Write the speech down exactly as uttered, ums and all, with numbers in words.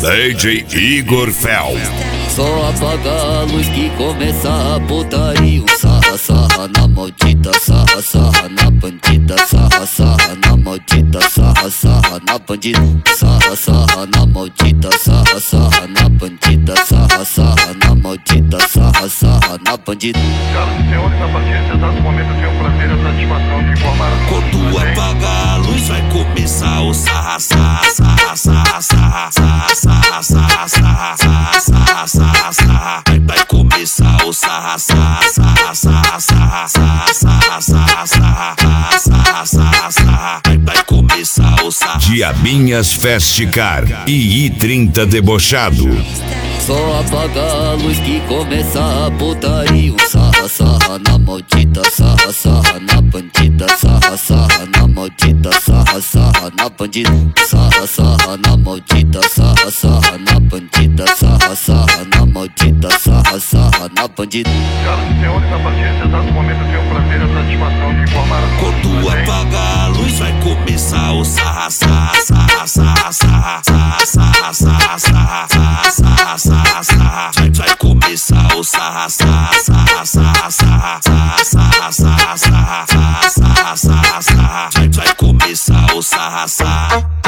D J Igor Fel. Só apaga a luz que começa a putaria. Sarra, sarra na maldita, sarra, sarra na bandida. Sarra, sarra na maldita, sarra, sarra na bandida. Sarra, sarra na maldita, sarra, sarra na bandida. Sarra, sarra na maldita, sarra, sarra na bandida. Senhoras e senhores, a partir desse exato momento eu tenho o prazer e a satisfação de informar a todos. Quando apaga a luz vai começar o sarra, sarra, sarra, sarra, sarra, sarra, sarra, sarra, sarra, sarra, sarra, sarra. Vai, vai começar o sarra, sarra, sarra, sarra, sarra, sarra, sarra, sarra, sarra, sarra, sarra, sarra. Vai, vai começar o sarra. Diabinhas Festicar e I trinta Debochado. Só apaga a luz que começa a putaria. Sarra, sarra na maldita, sarra, sarra na bandida. Sarra, sarra na maldita, sarra, sarra na bandida. Sarra, sarra na maldita, sarra, sarra na bandida. Sarra, sarra na maldita, sarra, sarra na bandida. Senhoras e senhores, a partir desse exato momento eu tenho o prazer e a satisfação de informar a todos. Quando apaga a luz vai começar o sarra, sarra, sarra, sarra, sarra, sarra, sarra, sarra, sarra, sarra, sarra, sarra. Vai, vai começar o sarra, sarra, sarra, sarra, sarra, sarra, sarra, sarra, sarra, sarra, sarra, sarra. Vai, vai começar o sarra, sarra.